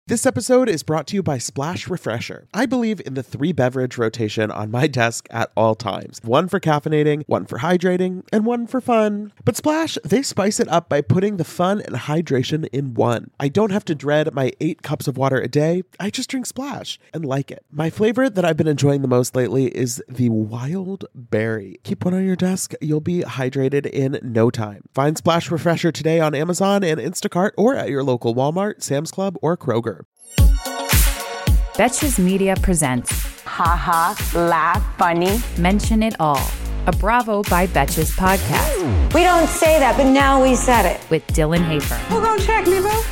This episode is brought to you by Splash Refresher. I believe in the 3-beverage rotation on my desk at all times. One for caffeinating, one for hydrating, and one for fun. But Splash, they spice it up by putting the fun and hydration in one. I don't have to dread my 8 cups of water a day. I just drink Splash and like it. My flavor that I've been enjoying the most lately is the Wild Berry. Keep one on your desk. You'll be hydrated in no time. Find Splash Refresher today on Amazon and Instacart or at your local Walmart, Sam's Club, or Kroger. Betches Media presents Ha laugh, funny. Mention It All, a Bravo by Betches podcast. We don't say that, but now we said it. With Dylan Hafer. Who gonna check me, bro?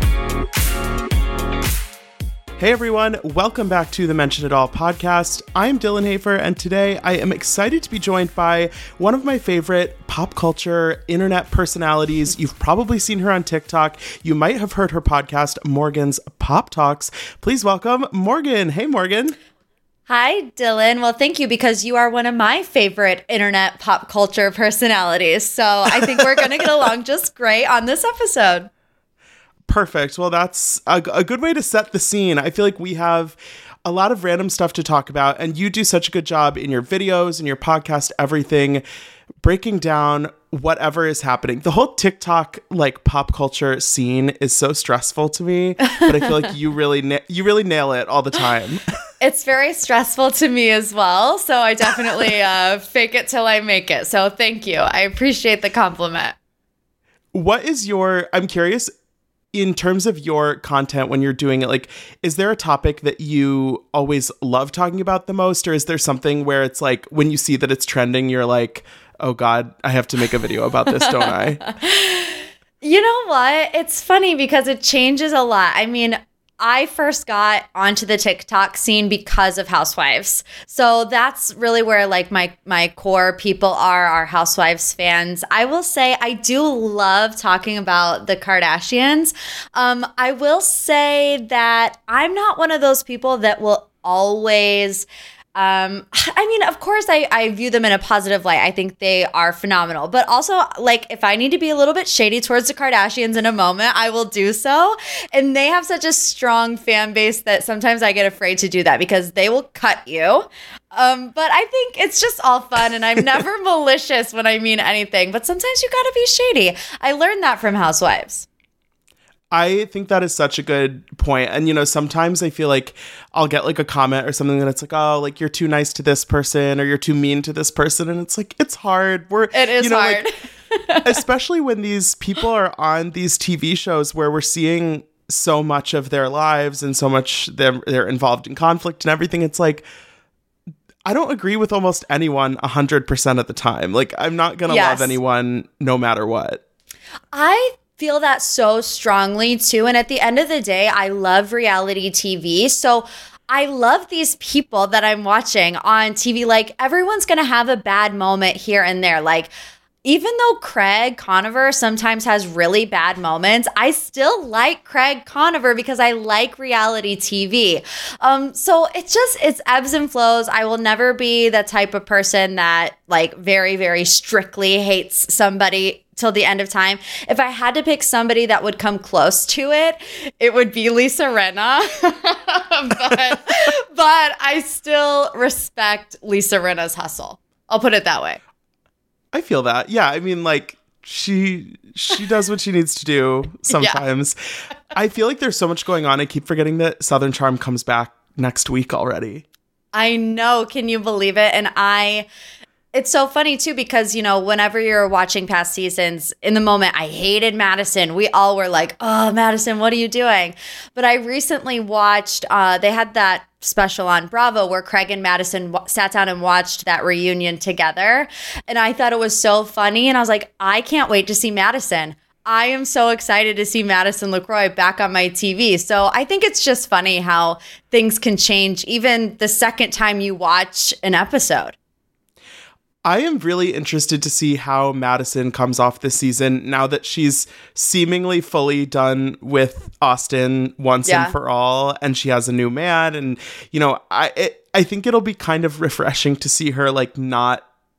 Hey everyone, welcome back to the Mention It All podcast. I'm Dylan Hafer, and today I am excited to be joined by one of my favorite pop culture internet personalities. You've probably seen her on TikTok. You might have heard her podcast, Morgan's Pop Talks. Please welcome Morgan. Hey, Morgan. Hi, Dylan. Well, thank you, because you are one of my favorite internet pop culture personalities. So I think we're going to get along just great on this episode. Perfect. Well, that's a good way to set the scene. I feel like we have a lot of random stuff to talk about, and you do such a good job in your videos, in your podcast, everything, breaking down whatever is happening. The whole TikTok pop culture scene is so stressful to me, but I feel like you really nail it all the time. It's very stressful to me as well, so I definitely fake it till I make it. So thank you. I appreciate the compliment. What is I'm curious, in terms of your content when you're doing it, is there a topic that you always love talking about the most? Or is there something where it's like, when you see that it's trending, you're like, oh God, I have to make a video about this, don't I? You know what? It's funny because it changes a lot. I mean, I first got onto the TikTok scene because of Housewives. So that's really where my core people are Housewives fans. I will say I do love talking about the Kardashians. I will say that I'm not one of those people that will always of course, I view them in a positive light. I think they are phenomenal. But also, if I need to be a little bit shady towards the Kardashians in a moment, I will do so. And they have such a strong fan base that sometimes I get afraid to do that because they will cut you. But I think it's just all fun, and I'm never malicious when I mean anything. But sometimes you gotta be shady. I learned that from Housewives. I think that is such a good point. And, sometimes I feel like I'll get a comment or something that it's like, oh, you're too nice to this person or you're too mean to this person. And it's like, it's hard. It is hard. Especially when these people are on these TV shows where we're seeing so much of their lives and so much they're involved in conflict and everything. It's like, I don't agree with almost anyone 100% of the time. I'm not going to love anyone no matter what. I feel that so strongly too. And at the end of the day, I love reality TV. So I love these people that I'm watching on TV. Everyone's going to have a bad moment here and there. Even though Craig Conover sometimes has really bad moments, I still like Craig Conover because I like reality TV. So it's ebbs and flows. I will never be the type of person that very, very strictly hates somebody till the end of time. If I had to pick somebody that would come close to it, it would be Lisa Rinna. but I still respect Lisa Rinna's hustle. I'll put it that way. I feel that. Yeah. I mean, she does what she needs to do sometimes. Yeah. I feel like there's so much going on. I keep forgetting that Southern Charm comes back next week already. I know. Can you believe it? And it's so funny too, because, whenever you're watching past seasons, in the moment, I hated Madison. We all were like, oh, Madison, what are you doing? But I recently watched, they had that special on Bravo where Craig and Madison sat down and watched that reunion together. And I thought it was so funny. And I was like, I can't wait to see Madison. I am so excited to see Madison LaCroix back on my TV. So I think it's just funny how things can change even the second time you watch an episode. I am really interested to see how Madison comes off this season now that she's seemingly fully done with Austin once and for all, and she has a new man. And, I think it'll be kind of refreshing to see her not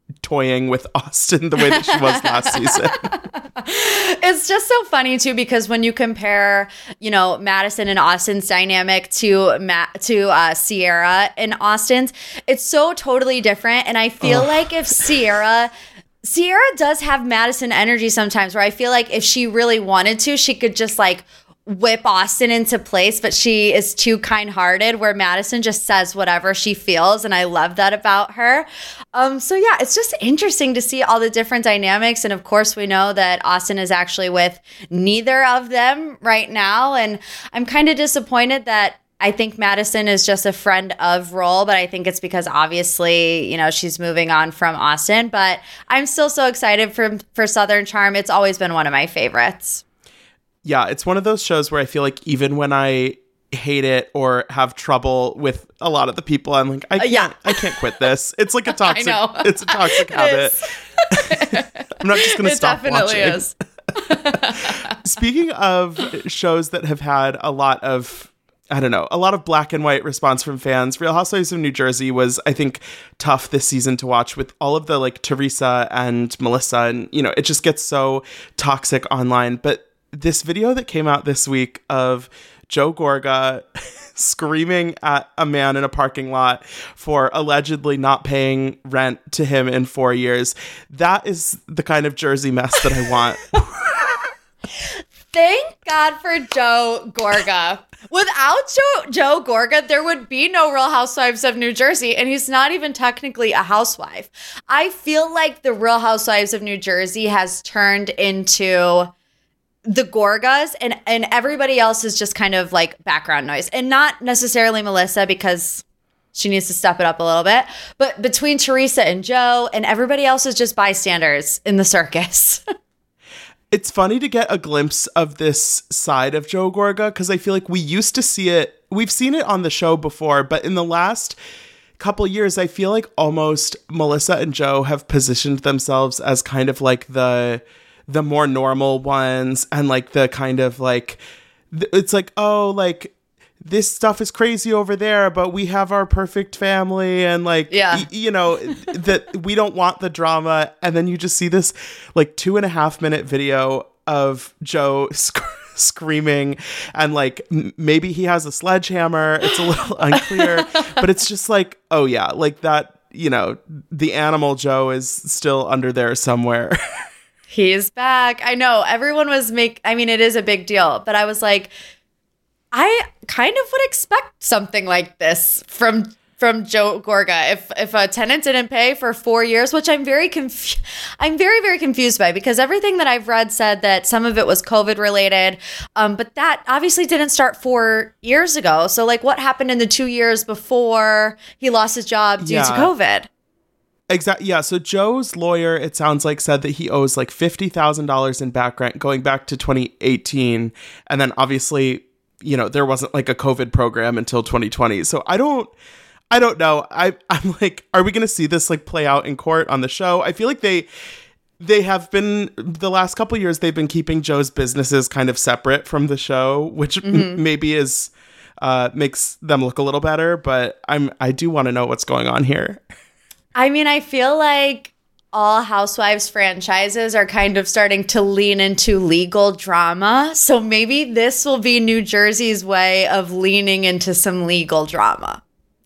toying with Austin the way that she was last season. It's just so funny too, because when you compare, Madison and Austin's dynamic to Sierra and Austin's, it's so totally different. And I feel like if Sierra does have Madison energy sometimes, where I feel like if she really wanted to, she could just like whip Austin into place, but she is too kind-hearted, where Madison just says whatever she feels, and I love that about her. So yeah, it's just interesting to see all the different dynamics, and of course we know that Austin is actually with neither of them right now, and I'm kind of disappointed that I think Madison is just a friend of role, but I think it's because obviously, she's moving on from Austin, but I'm still so excited for Southern Charm. It's always been one of my favorites. Yeah, it's one of those shows where I feel like even when I hate it or have trouble with a lot of the people, I'm like, I can't quit this. It's like a toxic, it's a toxic habit. I'm not just going to stop watching. It definitely is. Speaking of shows that have had a lot of black and white response from fans, Real Housewives of New Jersey was, I think, tough this season to watch with all of the like Teresa and Melissa, and it just gets so toxic online. But this video that came out this week of Joe Gorga screaming at a man in a parking lot for allegedly not paying rent to him in 4 years, that is the kind of Jersey mess that I want. Thank God for Joe Gorga. Without Joe Gorga, there would be no Real Housewives of New Jersey, and he's not even technically a housewife. I feel like the Real Housewives of New Jersey has turned into the Gorgas, and everybody else is just kind of like background noise, and not necessarily Melissa, because she needs to step it up a little bit, but between Teresa and Joe, and everybody else is just bystanders in the circus. It's funny to get a glimpse of this side of Joe Gorga, because I feel like we used to see it. We've seen it on the show before, but in the last couple years, I feel like almost Melissa and Joe have positioned themselves as kind of like the more normal ones, and like the kind of like, it's like, oh, like this stuff is crazy over there, but we have our perfect family, and like, that we don't want the drama. And then you just see this like 2.5 minute video of Joe screaming, and like maybe he has a sledgehammer. It's a little unclear, but it's just like, oh yeah, like that, the animal Joe is still under there somewhere. He's back. I know everyone was it is a big deal, but I was like, I kind of would expect something like this from Joe Gorga. If a tenant didn't pay for 4 years, which I'm very, very confused by, because everything that I've read said that some of it was COVID related, but that obviously didn't start 4 years ago. So like, what happened in the 2 years before he lost his job due to COVID? Exactly. Yeah. So Joe's lawyer, it sounds like, said that he owes like $50,000 in back rent going back to 2018. And then obviously, there wasn't like a COVID program until 2020. So I don't know. I'm like, are we going to see this like play out in court on the show? I feel like they have been, the last couple of years, they've been keeping Joe's businesses kind of separate from the show, which maybe is makes them look a little better. But I do want to know what's going on here. I feel like all Housewives franchises are kind of starting to lean into legal drama. So maybe this will be New Jersey's way of leaning into some legal drama.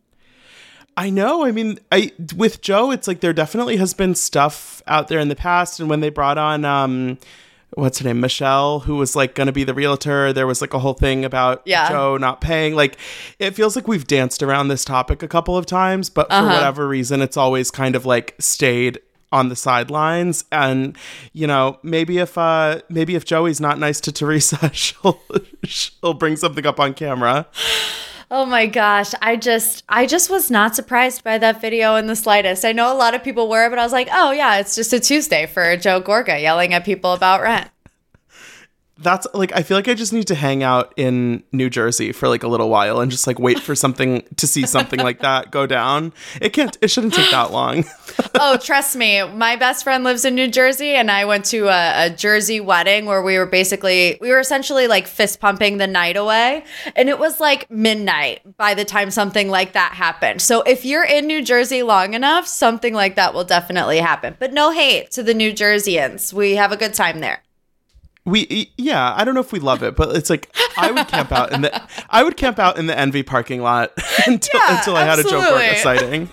I know. With Joe, it's like there definitely has been stuff out there in the past. And when they brought on, what's her name, Michelle, who was like going to be the realtor, there was like a whole thing about Joe not paying. Like, it feels like we've danced around this topic a couple of times, but for whatever reason, it's always kind of like stayed on the sidelines. And maybe if Joey's not nice to Teresa, she'll bring something up on camera. Oh my gosh. I just was not surprised by that video in the slightest. I know a lot of people were, but I was like, oh yeah, it's just a Tuesday for Joe Gorga yelling at people about rent. That's like, I feel like I just need to hang out in New Jersey for like a little while and just like wait for something to see something like that go down. It shouldn't take that long. Oh, trust me. My best friend lives in New Jersey, and I went to a Jersey wedding where we were essentially like fist pumping the night away. And it was like midnight by the time something like that happened. So if you're in New Jersey long enough, something like that will definitely happen. But no hate to the New Jerseyans. We have a good time there. I don't know if we love it, but it's like I would camp out in the Envy parking lot until I had a Joe Gorga sighting.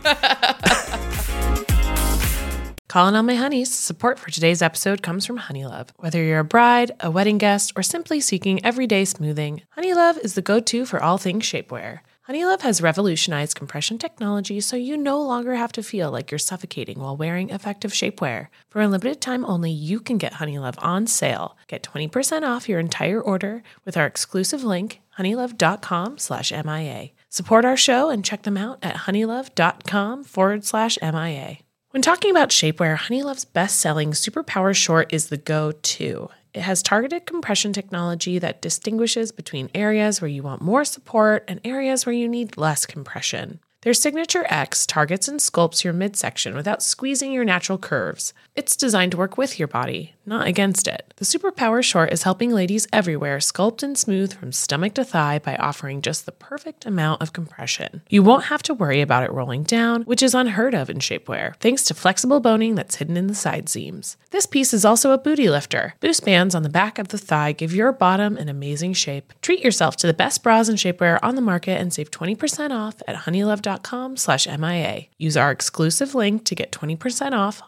Calling all my honeys, support for today's episode comes from Honeylove. Whether you're a bride, a wedding guest, or simply seeking everyday smoothing, Honeylove is the go-to for all things shapewear. Honeylove has revolutionized compression technology so you no longer have to feel like you're suffocating while wearing effective shapewear. For a limited time only, you can get Honeylove on sale. Get 20% off your entire order with our exclusive link, honeylove.com/MIA. Support our show and check them out at honeylove.com/MIA. When talking about shapewear, Honeylove's best-selling Superpower Short is the go-to. It has targeted compression technology that distinguishes between areas where you want more support and areas where you need less compression. Their Signature X targets and sculpts your midsection without squeezing your natural curves. It's designed to work with your body, not against it. The Superpower Short is helping ladies everywhere sculpt and smooth from stomach to thigh by offering just the perfect amount of compression. You won't have to worry about it rolling down, which is unheard of in shapewear, thanks to flexible boning that's hidden in the side seams. This piece is also a booty lifter. Boost bands on the back of the thigh give your bottom an amazing shape. Treat yourself to the best bras and shapewear on the market and save 20% off at honeylove.com/MIA. Use our exclusive link to get 20% off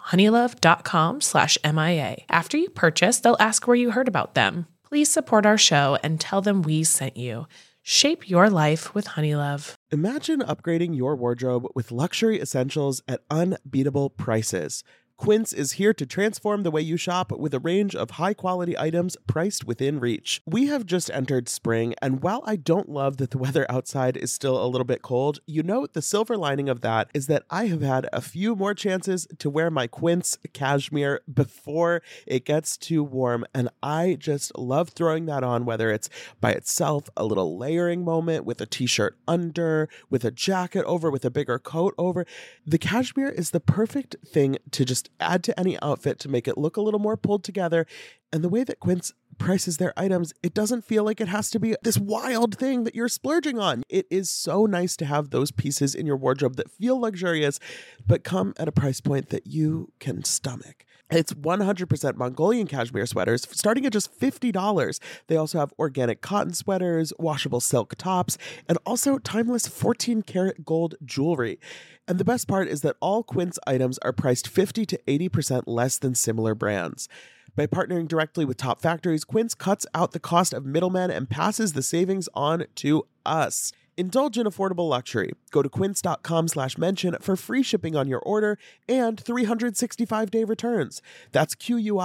honeylove.com/MIA. After you purchase, they'll ask where you heard about them. Please support our show and tell them we sent you. Shape your life with Honeylove. Imagine upgrading your wardrobe with luxury essentials at unbeatable prices. Quince is here to transform the way you shop with a range of high-quality items priced within reach. We have just entered spring, and while I don't love that the weather outside is still a little bit cold, you know the silver lining of that is that I have had a few more chances to wear my Quince cashmere before it gets too warm, and I just love throwing that on, whether it's by itself, a little layering moment with a t-shirt under, with a jacket over, with a bigger coat over. The cashmere is the perfect thing to just add to any outfit to make it look a little more pulled together. And the way that Quince prices their items, it doesn't feel like it has to be this wild thing that you're splurging on. It is so nice to have those pieces in your wardrobe that feel luxurious, but come at a price point that you can stomach. It's 100% Mongolian cashmere sweaters starting at just $50. They also have organic cotton sweaters, washable silk tops, and also timeless 14-karat gold jewelry. And the best part is that all Quince items are priced 50 to 80% less than similar brands. By partnering directly with top factories, Quince cuts out the cost of middlemen and passes the savings on to us. Indulge in affordable luxury. Go to quince.com/mention for free shipping on your order and 365-day returns. That's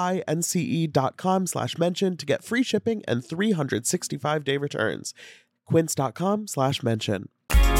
QUINCE.com/mention to get free shipping and 365-day returns. Quince.com/mention.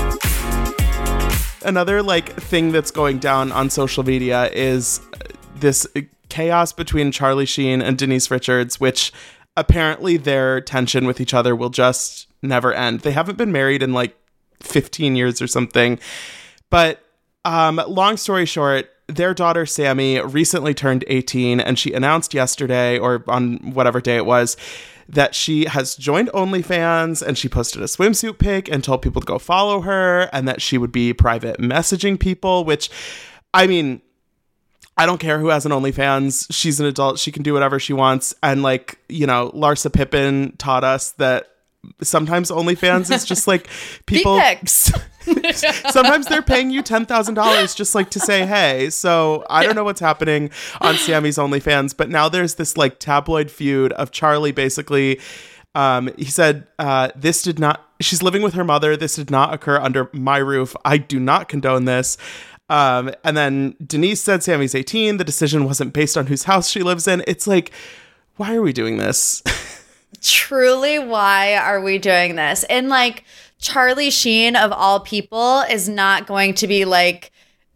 Another thing that's going down on social media is this chaos between Charlie Sheen and Denise Richards, which apparently their tension with each other will just never end. They haven't been married in 15 years or something. But long story short, their daughter Sammy recently turned 18, and she announced yesterday, or on whatever day it was, that she has joined OnlyFans, and she posted a swimsuit pic and told people to go follow her, and that she would be private messaging people, which, I mean, I don't care who has an OnlyFans. She's an adult. She can do whatever she wants. And Larsa Pippen taught us that sometimes OnlyFans is just people. Sometimes they're paying you $10,000 just to say hey. So I don't know what's happening on Sammy's OnlyFans, but now there's this tabloid feud of Charlie basically. He said, she's living with her mother. This did not occur under my roof. I do not condone this. And then Denise said Sammy's 18. The decision wasn't based on whose house she lives in. It's why are we doing this? Truly, why are we doing this? And Charlie Sheen, of all people, is not going to be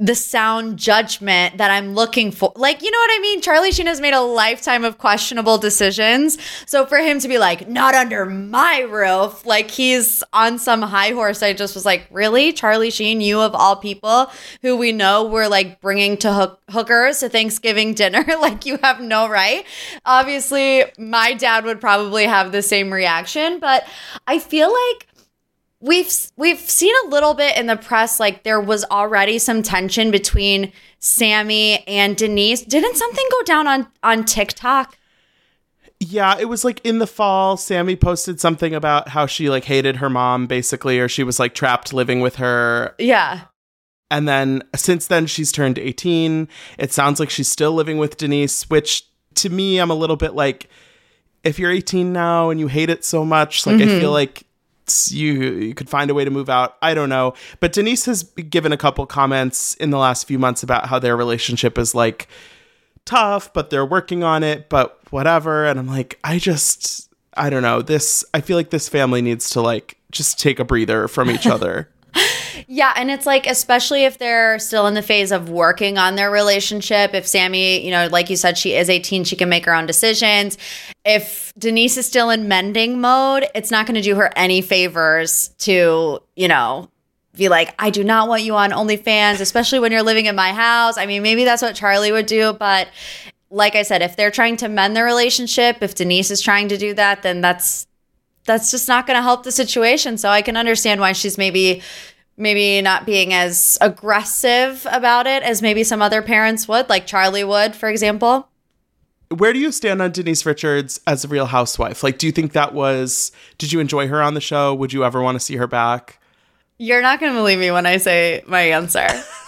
the sound judgment that I'm looking for. Like, you know what I mean? Charlie Sheen has made a lifetime of questionable decisions. So for him to be like, not under my roof, like he's on some high horse, I just was like, really? Charlie Sheen, you of all people who we know we're like bringing to hookers to Thanksgiving dinner, like you have no right. Obviously, my dad would probably have the same reaction, but I feel like We've seen a little bit in the press, like there was already some tension between Sammy and Denise. Didn't something go down on TikTok? Yeah, it was like in the fall, Sammy posted something about how she like hated her mom basically, or she was like trapped living with her. Yeah. And then since then she's turned 18. It sounds like she's still living with Denise, which to me, I'm a little bit like, if you're 18 now and you hate it so much, like I feel like you could find a way to move out. I don't know. But Denise has given a couple comments in the last few months about how their relationship is like tough, but they're working on it, but whatever. And I'm like, I don't know. I feel like this family needs to like just take a breather from each other. Yeah, and it's like, especially if they're still in the phase of working on their relationship, if Sammy, you know, like you said, she is 18, she can make her own decisions. If Denise is still in mending mode, it's not going to do her any favors to, you know, be like, I do not want you on OnlyFans, especially when you're living in my house. I mean, maybe that's what Charlie would do, but like I said, if they're trying to mend their relationship, if Denise is trying to do that, then that's just not going to help the situation. So I can understand why she's maybe not being as aggressive about it as maybe some other parents would, like Charlie would, for example. Where do you stand on Denise Richards as a Real Housewife? Like, do you think did you enjoy her on the show? Would you ever want to see her back? You're not going to believe me when I say my answer.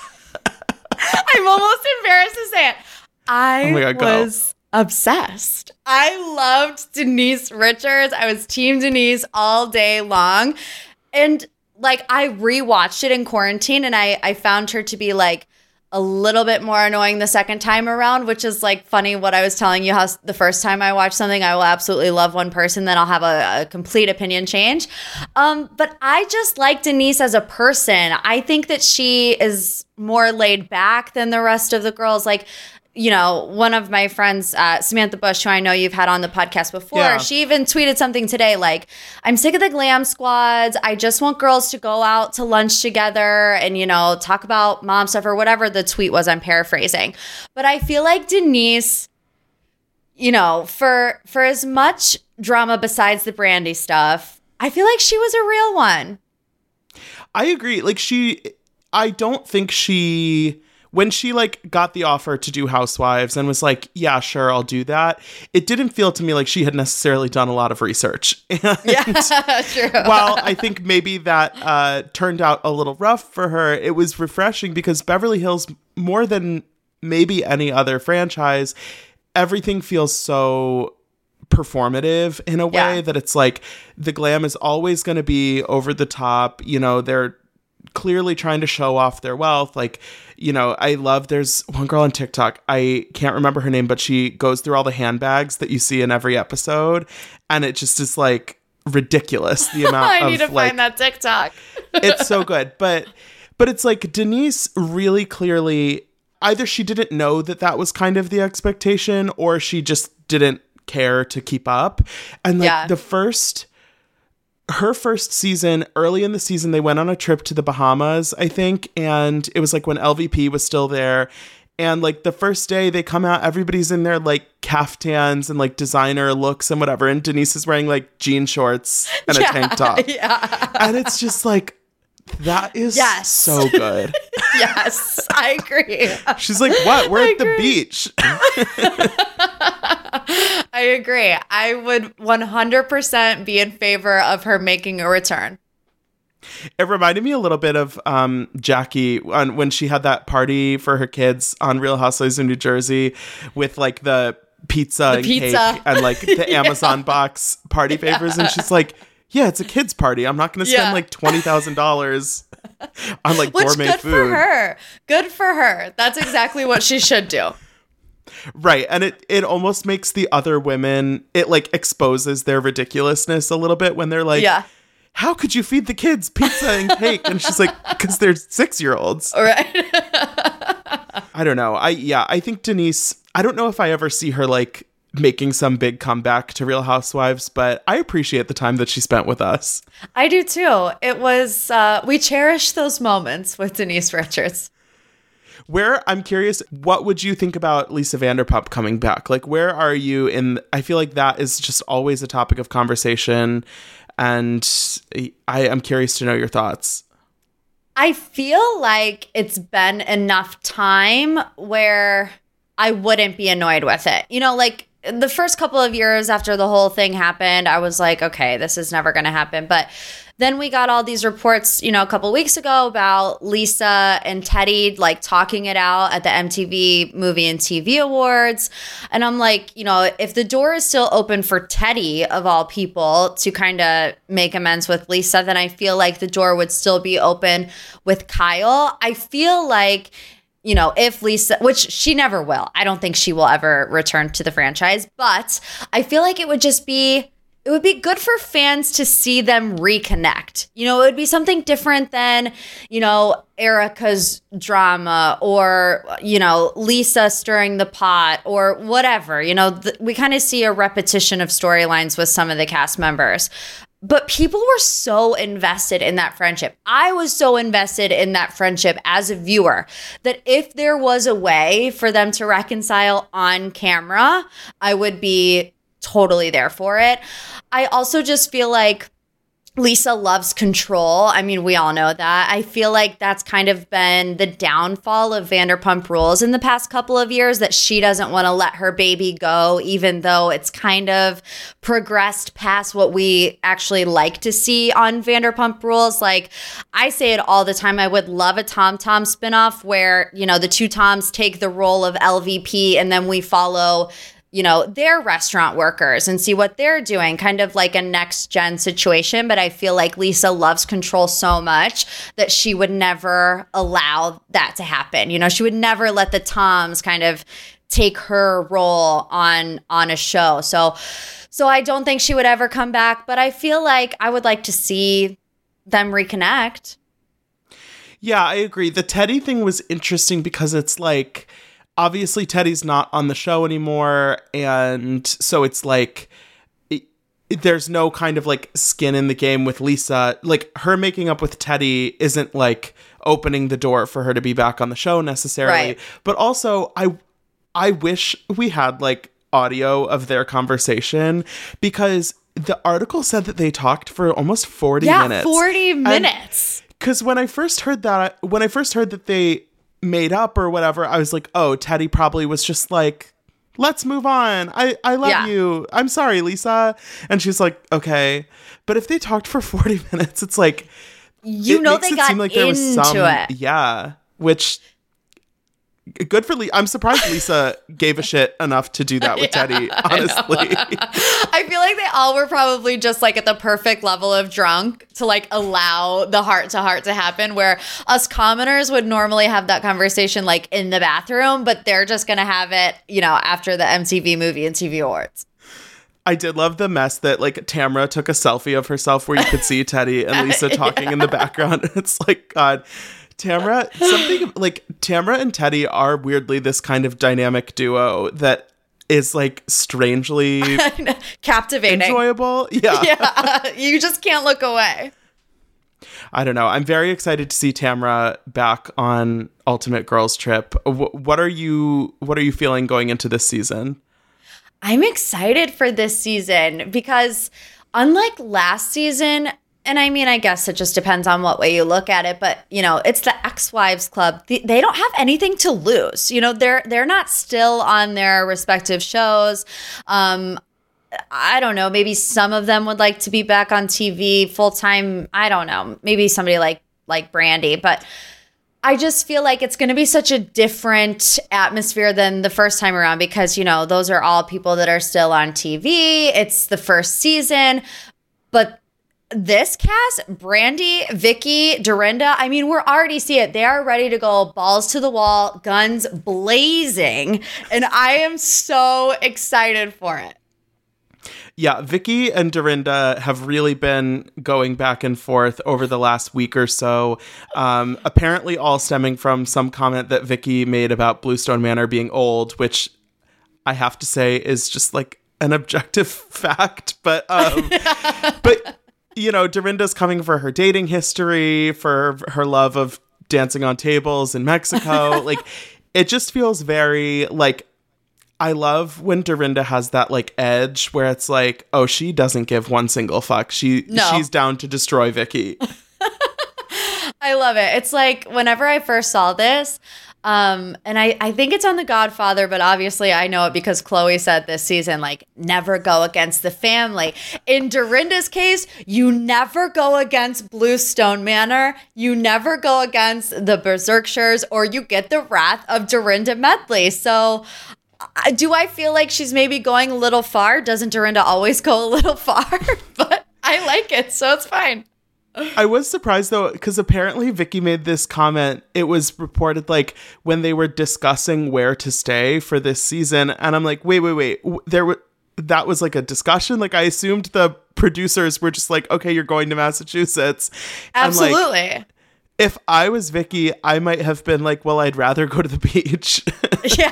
I'm almost embarrassed to say it. I was obsessed. I loved Denise Richards. I was Team Denise all day long. And like I rewatched it in quarantine and I found her to be like a little bit more annoying the second time around, which is like funny what I was telling you, how the first time I watch something, I will absolutely love one person, then I'll have a complete opinion change. But I just like Denise as a person. I think that she is more laid back than the rest of the girls. Like, you know, one of my friends, Samantha Bush, who I know you've had on the podcast before, she even tweeted something today like, I'm sick of the glam squads. I just want girls to go out to lunch together and, you know, talk about mom stuff or whatever the tweet was. I'm paraphrasing. But I feel like Denise, you know, for as much drama besides the Brandy stuff, I feel like she was a real one. I agree. Like I don't think when she like got the offer to do Housewives and was like, yeah, sure, I'll do that, it didn't feel to me like she had necessarily done a lot of research. And yeah, true. While I think maybe that turned out a little rough for her, it was refreshing because Beverly Hills, more than maybe any other franchise, everything feels so performative in a way that it's like the glam is always going to be over the top. You know, they're clearly trying to show off their wealth. Like, you know, I love, there's one girl on TikTok, I can't remember her name, but she goes through all the handbags that you see in every episode, and it just is like ridiculous the amount I need to like, find that TikTok. It's so good, but it's like Denise really clearly, either she didn't know that was kind of the expectation, or she just didn't care to keep up. And like her first season, early in the season, they went on a trip to the Bahamas, I think. And it was like when LVP was still there. And like the first day they come out, everybody's in their like caftans and like designer looks and whatever. And Denise is wearing like jean shorts and a tank top. Yeah. And it's just like, that is so good. Yes, I agree. She's like, what? We're at the beach. I agree. I would 100% be in favor of her making a return. It reminded me a little bit of Jackie when she had that party for her kids on Real Housewives of New Jersey with like the pizza and cake and like the Amazon box party favors. And she's like, yeah, it's a kid's party. I'm not going to spend like $20,000 on like gourmet food. For her. Good for her. That's exactly what she should do. Right. And it almost makes the other women, it like exposes their ridiculousness a little bit when they're like, how could you feed the kids pizza and cake? And she's like, because they're 6-year-olds. All right. I don't know. I think Denise, I don't know if I ever see her like making some big comeback to Real Housewives, but I appreciate the time that she spent with us. I do too. It was, we cherish those moments with Denise Richards. I'm curious, what would you think about Lisa Vanderpump coming back? Like, where are you in? I feel like that is just always a topic of conversation, and I am curious to know your thoughts. I feel like it's been enough time where I wouldn't be annoyed with it. You know, like the first couple of years after the whole thing happened, I was like, okay, this is never going to happen. But then we got all these reports, you know, a couple weeks ago about Lisa and Teddi like talking it out at the MTV Movie and TV Awards. And I'm like, you know, if the door is still open for Teddi, of all people, to kind of make amends with Lisa, then I feel like the door would still be open with Kyle. I feel like, you know, if Lisa, which she never will, I don't think she will ever return to the franchise, but I feel like it would be good for fans to see them reconnect. You know, it would be something different than, you know, Erica's drama or, you know, Lisa stirring the pot or whatever. You know, we kind of see a repetition of storylines with some of the cast members. But people were so invested in that friendship. I was so invested in that friendship as a viewer that if there was a way for them to reconcile on camera, I would be totally there for it. I also just feel like Lisa loves control. I mean, we all know that. I feel like that's kind of been the downfall of Vanderpump Rules in the past couple of years, that she doesn't want to let her baby go, even though it's kind of progressed past what we actually like to see on Vanderpump Rules. Like, I say it all the time. I would love a Tom Tom spinoff where, you know, the two Toms take the role of LVP and then we follow, you know, their restaurant workers and see what they're doing, kind of like a next gen situation. But I feel like Lisa loves control so much that she would never allow that to happen. You know, she would never let the Toms kind of take her role on a show. So I don't think she would ever come back, but I feel like I would like to see them reconnect. Yeah, I agree. The Teddi thing was interesting because it's like, obviously Teddy's not on the show anymore, and so it's like there's no kind of like skin in the game with Lisa. Like, her making up with Teddi isn't like opening the door for her to be back on the show necessarily. Right. But also I wish we had like audio of their conversation, because the article said that they talked for almost 40 minutes. 40 minutes. Because when I first heard that they made up or whatever, I was like, oh, Teddi probably was just like, let's move on. I love you. I'm sorry, Lisa. And she's like, okay. But if they talked for 40 minutes, it's like, you know, they got like into it. Yeah. Which, good for Lisa. I'm surprised Lisa gave a shit enough to do that with Teddi, honestly. I feel like they all were probably just like at the perfect level of drunk to like allow the heart to heart to happen, where us commoners would normally have that conversation like in the bathroom, but they're just going to have it, you know, after the MTV Movie and TV Awards. I did love the mess that like Tamra took a selfie of herself where you could see Teddi and Lisa talking in the background. It's like, God, Tamra and Teddi are weirdly this kind of dynamic duo that is like strangely captivating, enjoyable. Yeah. You just can't look away. I don't know. I'm very excited to see Tamra back on Ultimate Girls Trip. What are you feeling going into this season? I'm excited for this season because, unlike last season, and I mean, I guess it just depends on what way you look at it, but, you know, it's the Ex-Wives Club. They don't have anything to lose. You know, they're not still on their respective shows. I don't know. Maybe some of them would like to be back on TV full time. I don't know. Maybe somebody like Brandi, but I just feel like it's going to be such a different atmosphere than the first time around because, you know, those are all people that are still on TV. It's the first season, but this cast, Brandi, Vicky, Dorinda, I mean, we're already seeing it. They are ready to go balls to the wall, guns blazing, and I am so excited for it. Yeah, Vicky and Dorinda have really been going back and forth over the last week or so. Apparently all stemming from some comment that Vicky made about Bluestone Manor being old, which I have to say is just like an objective fact. But you know, Dorinda's coming for her dating history, for her love of dancing on tables in Mexico. Like, it just feels very like, I love when Dorinda has that like edge where it's like, oh, she doesn't give one single fuck. She's down to destroy Vicky. I love it. It's like whenever I first saw this, and I think it's on The Godfather, but obviously I know it because Chloe said this season, like, never go against the family. In Dorinda's case, you never go against Bluestone Manor. You never go against the Berserkshires, or you get the wrath of Dorinda Medley. So do I feel like she's maybe going a little far? Doesn't Dorinda always go a little far? But I like it, so it's fine. I was surprised, though, because apparently Vicky made this comment. It was reported like when they were discussing where to stay for this season. And I'm like, wait. That was like a discussion. Like, I assumed the producers were just like, okay, you're going to Massachusetts. Absolutely. Like, if I was Vicky, I might have been like, well, I'd rather go to the beach. Yeah.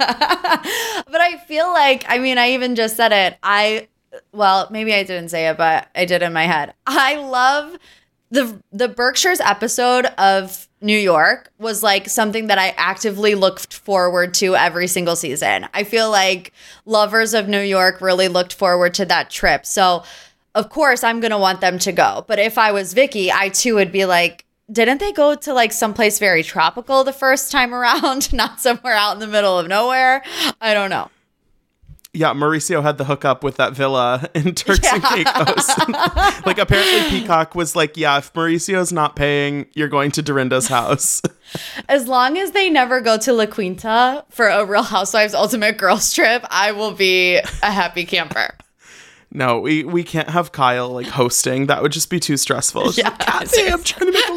But I feel like, I mean, I even just said it. Well, maybe I didn't say it, but I did in my head. I love the Berkshires episode of New York was like something that I actively looked forward to every single season. I feel like lovers of New York really looked forward to that trip. So, of course, I'm going to want them to go. But if I was Vicky, I too would be like, didn't they go to like someplace very tropical the first time around? Not somewhere out in the middle of nowhere? I don't know. Yeah, Mauricio had the hookup with that villa in Turks and Caicos. Like, apparently Peacock was like, yeah, if Mauricio's not paying, you're going to Dorinda's house. As long as they never go to La Quinta for a Real Housewives Ultimate Girls Trip, I will be a happy camper. No, we can't have Kyle like hosting. That would just be too stressful. Yeah, like, God damn, I'm trying to make a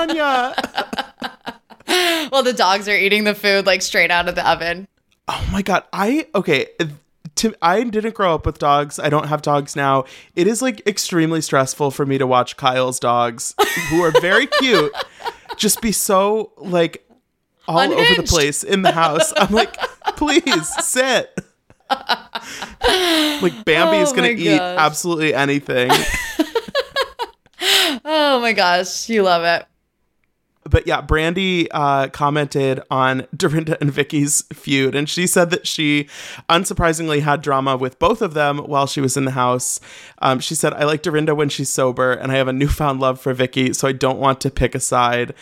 lasagna. Well, the dogs are eating the food like straight out of the oven. Oh my God. I didn't grow up with dogs. I don't have dogs now. It is like extremely stressful for me to watch Kyle's dogs, who are very cute, just be so like all Unhinged. over the place in the house. I'm like, please sit. Like, Bambi's gonna eat absolutely anything. Oh my gosh, you love it. But yeah, Brandy commented on Dorinda and Vicky's feud, and she said that she unsurprisingly had drama with both of them while she was in the house. She said, I like Dorinda when she's sober, and I have a newfound love for Vicky, so I don't want to pick a side.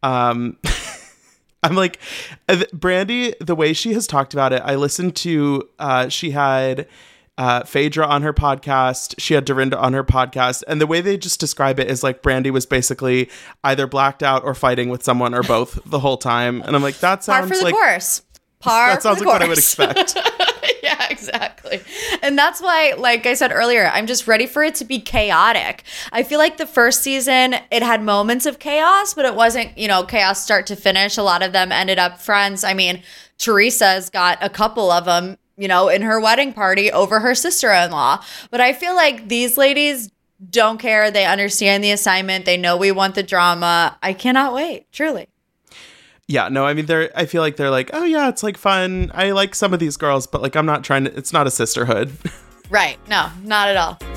I'm like, Brandy, the way she has talked about it, I listened to, she had Phaedra on her podcast, she had Dorinda on her podcast, and the way they just describe it is like Brandy was basically either blacked out or fighting with someone or both the whole time. And I'm like, that sounds par for the like course. That sounds like what I would expect. Yeah, exactly. And that's why, like I said earlier, I'm just ready for it to be chaotic. I feel like the first season, it had moments of chaos, but it wasn't, chaos start to finish. A lot of them ended up friends. I mean, Teresa's got a couple of them, in her wedding party over her sister-in-law. But I feel like these ladies don't care. They understand the assignment. They know we want the drama. I cannot wait, truly. Yeah, no, I mean, I feel like they're like, oh yeah, it's like fun. I like some of these girls, but like, I'm not trying to, it's not a sisterhood. Right. No, not at all.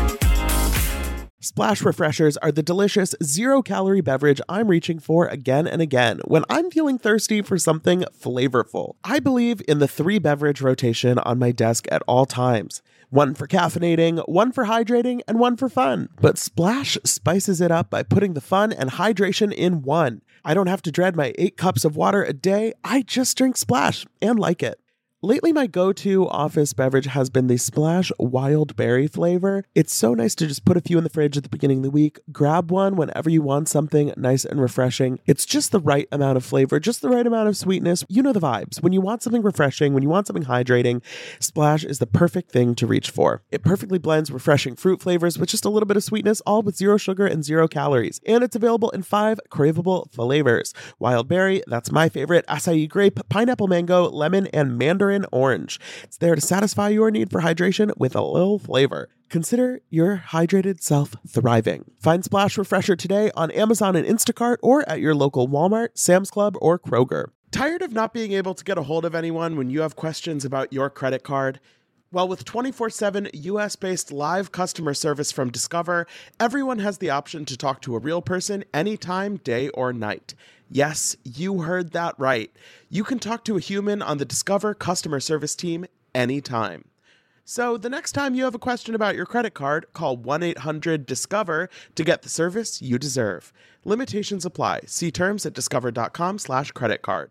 Splash Refreshers are the delicious 0-calorie beverage I'm reaching for again and again when I'm feeling thirsty for something flavorful. I believe in the 3-beverage rotation on my desk at all times. One for caffeinating, one for hydrating, and one for fun. But Splash spices it up by putting the fun and hydration in one. I don't have to dread my 8 cups of water a day. I just drink Splash and like it. Lately, my go-to office beverage has been the Splash Wild Berry flavor. It's so nice to just put a few in the fridge at the beginning of the week, grab one whenever you want something nice and refreshing. It's just the right amount of flavor, just the right amount of sweetness. You know the vibes. When you want something refreshing, when you want something hydrating, Splash is the perfect thing to reach for. It perfectly blends refreshing fruit flavors with just a little bit of sweetness, all with 0 sugar and 0 calories. And it's available in 5 craveable flavors. Wild Berry, that's my favorite, acai grape, pineapple mango, lemon, and mandarin Mandarin Orange. It's there to satisfy your need for hydration with a little flavor. Consider your hydrated self thriving. Find Splash Refresher today on Amazon and Instacart or at your local Walmart, Sam's Club, or Kroger. Tired of not being able to get a hold of anyone when you have questions about your credit card? Well, with 24/7 US-based live customer service from Discover, everyone has the option to talk to a real person anytime, day or night. Yes, you heard that right. You can talk to a human on the Discover customer service team anytime. So the next time you have a question about your credit card, call 1-800-DISCOVER to get the service you deserve. Limitations apply. See terms at discover.com/creditcard.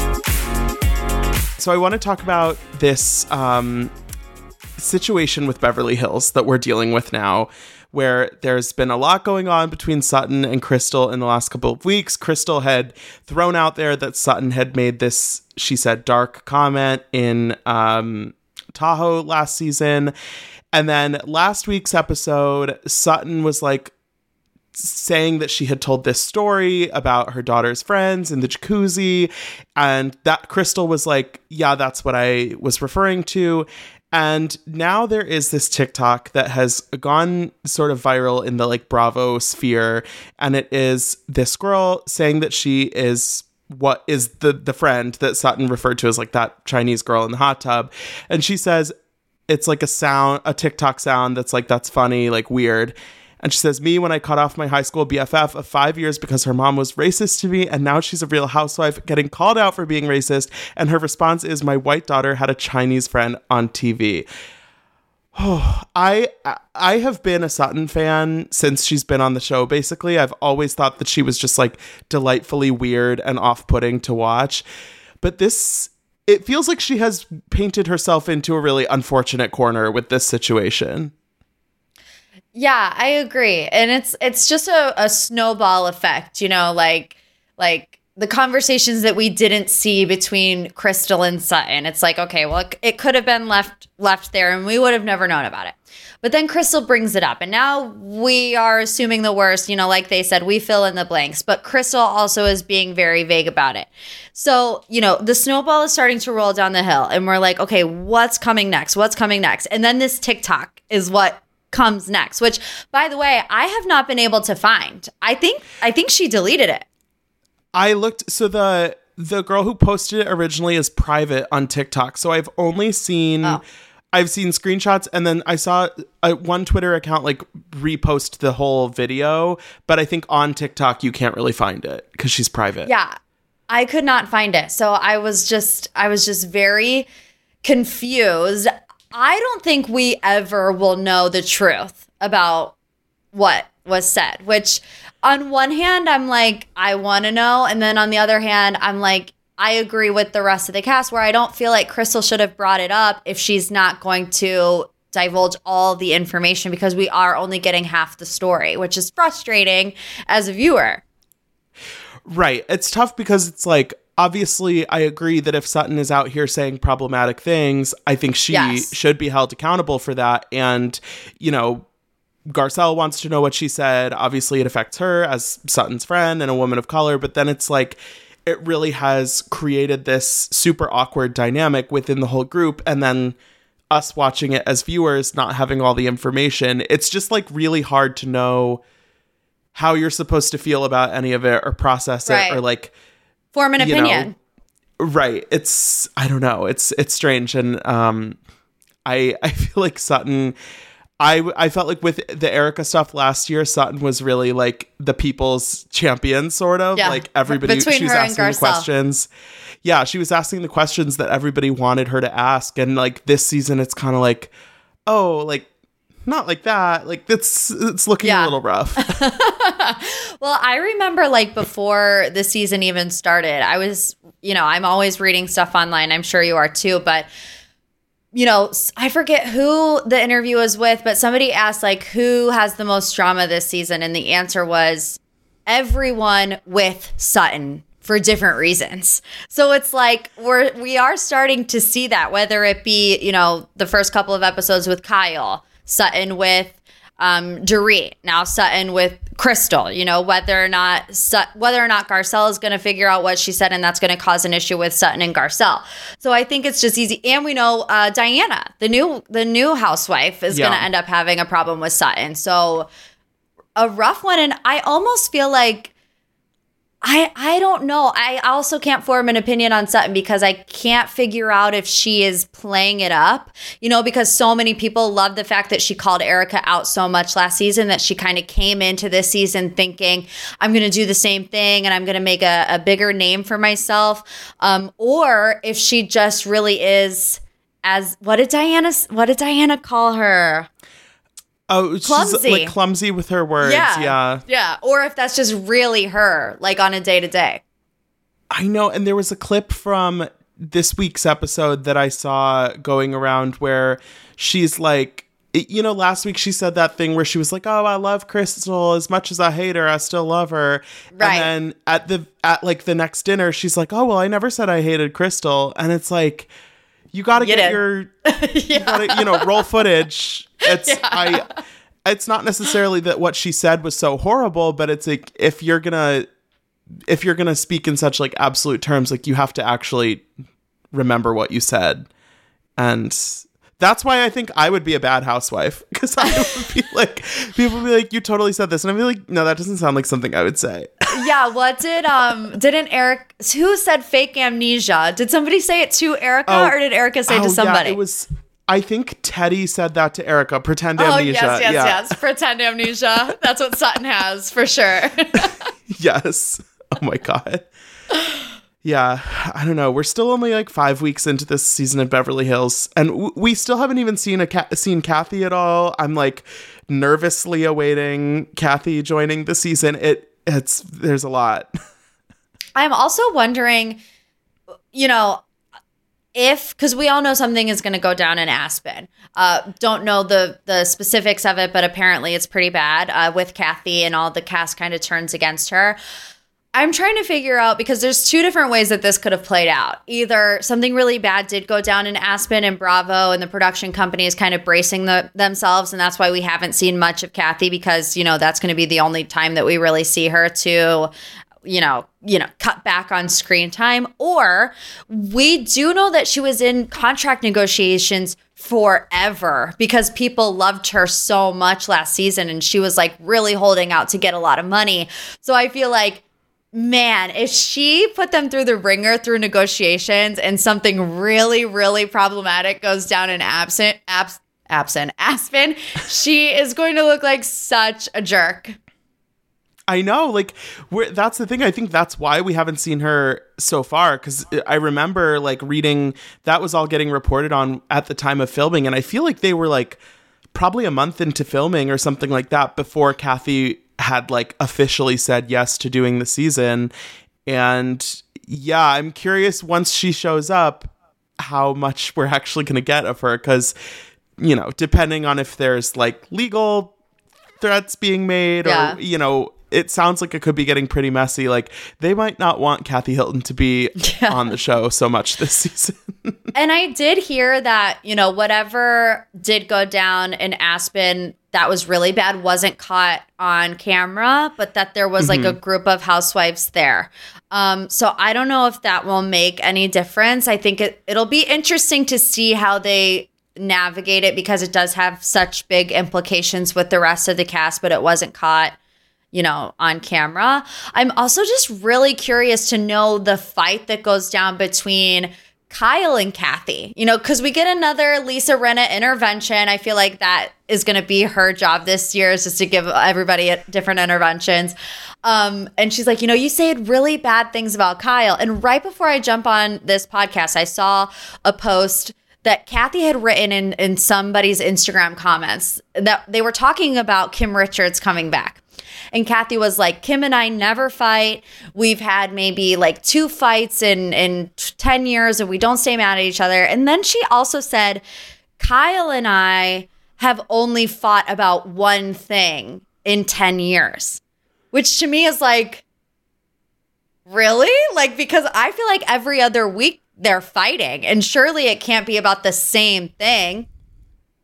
So I want to talk about this situation with Beverly Hills that we're dealing with now, where there's been a lot going on between Sutton and Crystal in the last couple of weeks. Crystal had thrown out there that Sutton had made this, she said, dark comment in Tahoe last season. And then last week's episode, Sutton was like saying that she had told this story about her daughter's friends in the jacuzzi. And that Crystal was like, yeah, that's what I was referring to. And now there is this TikTok that has gone sort of viral in the like Bravo sphere. And it is this girl saying that she is what is the friend that Sutton referred to as like that Chinese girl in the hot tub. And she says it's like a TikTok sound that's like, that's funny, like weird. And she says, me when I cut off my high school BFF of 5 years because her mom was racist to me, and now she's a real housewife getting called out for being racist. And her response is, my white daughter had a Chinese friend on TV. Oh, I have been a Sutton fan since she's been on the show, basically. I've always thought that she was just like delightfully weird and off-putting to watch. But it feels like she has painted herself into a really unfortunate corner with this situation. Yeah, I agree. And it's just a snowball effect, you know, like the conversations that we didn't see between Crystal and Sutton. It's like, okay, well, it could have been left there and we would have never known about it. But then Crystal brings it up and now we are assuming the worst, you know, like they said, we fill in the blanks, but Crystal also is being very vague about it. So, you know, the snowball is starting to roll down the hill and we're like, okay, what's coming next? What's coming next? And then this TikTok is what comes next, which, by the way, I have not been able to find. I think she deleted it. I looked, so the girl who posted it originally is private on TikTok. So I've only seen I've seen screenshots, and then I saw one Twitter account like repost the whole video, but I think on TikTok you can't really find it because she's private. Yeah. I could not find it. So I was just very confused. I don't think we ever will know the truth about what was said, which on one hand, I'm like, I want to know. And then on the other hand, I'm like, I agree with the rest of the cast where I don't feel like Crystal should have brought it up if she's not going to divulge all the information because we are only getting half the story, which is frustrating as a viewer. Right. It's tough because it's like, obviously, I agree that if Sutton is out here saying problematic things, I think she should be held accountable for that. And, you know, Garcelle wants to know what she said. Obviously, it affects her as Sutton's friend and a woman of color. But then it's like, it really has created this super awkward dynamic within the whole group. And then us watching it as viewers, not having all the information. It's just like really hard to know how you're supposed to feel about any of it or process it or like form an opinion. Right. It's, I don't know. It's strange. And I feel like Sutton, I felt like with the Erica stuff last year, Sutton was really like the people's champion, sort of. Yeah. Like everybody, she was asking the questions. Yeah, she was asking the questions that everybody wanted her to ask. And like this season, it's kind of like, oh, like, not like that. Like it's looking a little rough. Well, I remember like before the season even started, I was, you know, I'm always reading stuff online. I'm sure you are too. But, you know, I forget who the interview was with, but somebody asked like, who has the most drama this season? And the answer was everyone with Sutton for different reasons. So it's like we are starting to see that, whether it be, you know, the first couple of episodes with Kyle, Sutton with Dorit, now Sutton with Crystal, you know, whether or not Garcelle is going to figure out what she said, and that's going to cause an issue with Sutton and Garcelle. So I think it's just easy. And we know Diana, the new housewife, is going to end up having a problem with Sutton. So a rough one. And I almost feel like I don't know. I also can't form an opinion on Sutton because I can't figure out if she is playing it up, you know, because so many people love the fact that she called Erica out so much last season that she kind of came into this season thinking, I'm going to do the same thing and I'm going to make a bigger name for myself. Or if she just really is what did Diana call her? Oh, clumsy. She's like clumsy with her words. Yeah. Or if that's just really her, like on a day-to-day. I know. And there was a clip from this week's episode that I saw going around where she's like, you know, last week she said that thing where she was like, oh, I love Crystal as much as I hate her. I still love her. Right. And then at like the next dinner, she's like, oh, well, I never said I hated Crystal. And it's like, you got to get your, you gotta, you know, roll footage. It's not necessarily that what she said was so horrible, but it's like, if you're gonna speak in such like absolute terms, like you have to actually remember what you said. And that's why I think I would be a bad housewife, because I would be like, people would be like, you totally said this. And I'd be like, no, that doesn't sound like something I would say. Yeah, what didn't Eric, who said fake amnesia? Did somebody say it to Erica or did Erica say it to somebody? Yeah, it was, I think Teddy said that to Erica, pretend amnesia. Yes, pretend amnesia. That's what Sutton has, for sure. Yes. Oh my God. Yeah, I don't know. We're still only like 5 weeks into this season of Beverly Hills, and we still haven't even seen Kathy at all. I'm like nervously awaiting Kathy joining the season. There's a lot. I'm also wondering, you know, because we all know something is going to go down in Aspen. Don't know the specifics of it, but apparently it's pretty bad with Kathy, and all the cast kind of turns against her. I'm trying to figure out, because there's two different ways that this could have played out. Either something really bad did go down in Aspen and Bravo and the production company is kind of bracing themselves, and that's why we haven't seen much of Kathy, because, you know, that's going to be the only time that we really see her to, you know, cut back on screen time. Or we do know that she was in contract negotiations forever because people loved her so much last season and she was like really holding out to get a lot of money. So I feel like, man, if she put them through the ringer through negotiations and something really, really problematic goes down in Aspen, she is going to look like such a jerk. I know, like, that's the thing. I think that's why we haven't seen her so far, because I remember like reading that was all getting reported on at the time of filming, and I feel like they were like probably a month into filming or something like that before Kathy had like officially said yes to doing the season. And yeah, I'm curious once she shows up how much we're actually going to get of her, because, you know, depending on if there's like legal threats being made or, you know, it sounds like it could be getting pretty messy. Like, they might not want Kathy Hilton to be on the show so much this season. And I did hear that, you know, whatever did go down in Aspen that was really bad wasn't caught on camera, but that there was like a group of housewives there. So I don't know if that will make any difference. I think it'll be interesting to see how they navigate it, because it does have such big implications with the rest of the cast, but it wasn't caught, you know, on camera. I'm also just really curious to know the fight that goes down between Kyle and Kathy, you know, because we get another Lisa Rinna intervention. I feel like that is going to be her job this year, is just to give everybody different interventions. And she's like, you know, you said really bad things about Kyle. And right before I jump on this podcast, I saw a post that Kathy had written in somebody's Instagram comments that they were talking about Kim Richards coming back. And Kathy was like, Kim and I never fight. We've had maybe like 2 fights in 10 years and we don't stay mad at each other. And then she also said, Kyle and I have only fought about one thing in 10 years, which to me is like, really? Like, because I feel like every other week they're fighting, and surely it can't be about the same thing.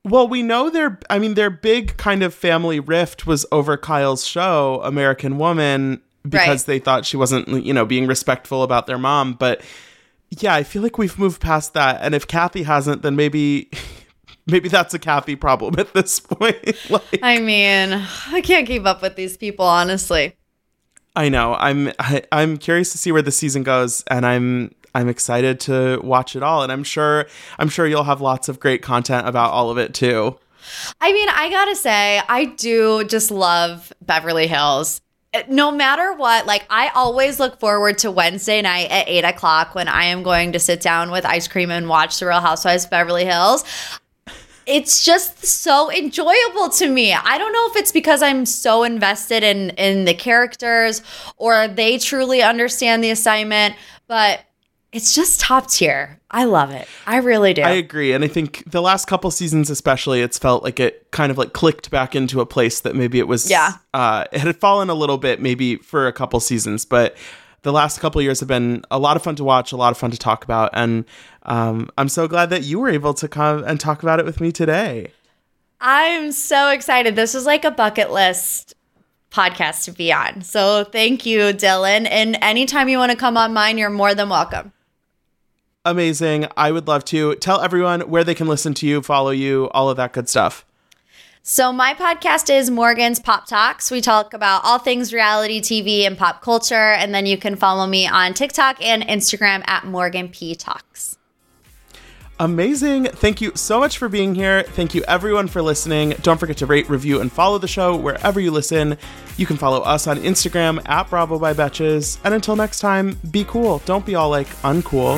Well, we know their big kind of family rift was over Kyle's show, American Woman, because they thought she wasn't, being respectful about their mom. But yeah, I feel like we've moved past that. And if Kathy hasn't, then maybe that's a Kathy problem at this point. I mean, I can't keep up with these people, honestly. I know. I'm curious to see where the season goes, and I'm excited to watch it all. And I'm sure you'll have lots of great content about all of it too. I mean, I gotta say, I do just love Beverly Hills. No matter what, I always look forward to Wednesday night at 8:00 when I am going to sit down with ice cream and watch The Real Housewives of Beverly Hills. It's just so enjoyable to me. I don't know if it's because I'm so invested in the characters or they truly understand the assignment, but it's just top tier. I love it. I really do. I agree. And I think the last couple seasons especially, it's felt like it kind of clicked back into a place that maybe it was, it had fallen a little bit maybe for a couple seasons, but the last couple of years have been a lot of fun to watch, a lot of fun to talk about. And I'm so glad that you were able to come and talk about it with me today. I'm so excited. This is like a bucket list podcast to be on. So thank you, Dylan. And anytime you want to come on mine, you're more than welcome. Amazing. I would love to. Tell everyone where they can listen to you, follow you, all of that good stuff. So my podcast is Morgan's Pop Talks. We talk about all things reality TV and pop culture. And then you can follow me on TikTok and Instagram at Morgan P Talks. Amazing. Thank you so much for being here. Thank you everyone for listening. Don't forget to rate, review, and follow the show wherever you listen. You can follow us on Instagram at Bravo by Betches. And until next time, be cool. Don't be all uncool.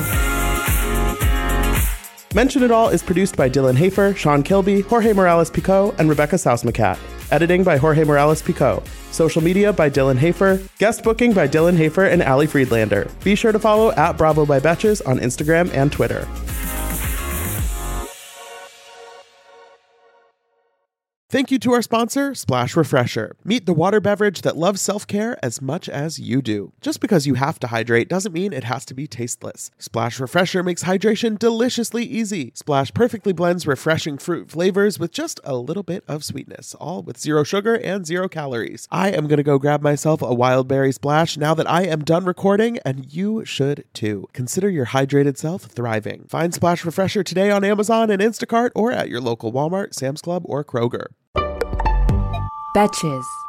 Mention It All is produced by Dylan Hafer, Sean Kilby, Jorge Morales-Pico, and Rebecca Sausmacat. Editing by Jorge Morales-Pico. Social media by Dylan Hafer. Guest booking by Dylan Hafer and Ali Friedlander. Be sure to follow at Bravo by Betches on Instagram and Twitter. Thank you to our sponsor, Splash Refresher. Meet the water beverage that loves self-care as much as you do. Just because you have to hydrate doesn't mean it has to be tasteless. Splash Refresher makes hydration deliciously easy. Splash perfectly blends refreshing fruit flavors with just a little bit of sweetness, all with 0 sugar and 0 calories. I am going to go grab myself a wild berry splash now that I am done recording, and you should too. Consider your hydrated self thriving. Find Splash Refresher today on Amazon and Instacart or at your local Walmart, Sam's Club, or Kroger. Betches.